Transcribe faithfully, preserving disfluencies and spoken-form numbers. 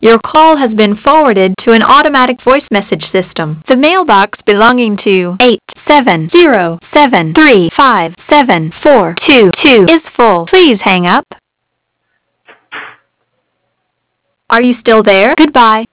Your call has been forwarded to an automatic voice message system. The mailbox belonging to eight seven zero seven three five seven four two two is full. Please hang up. Are you still there? Goodbye.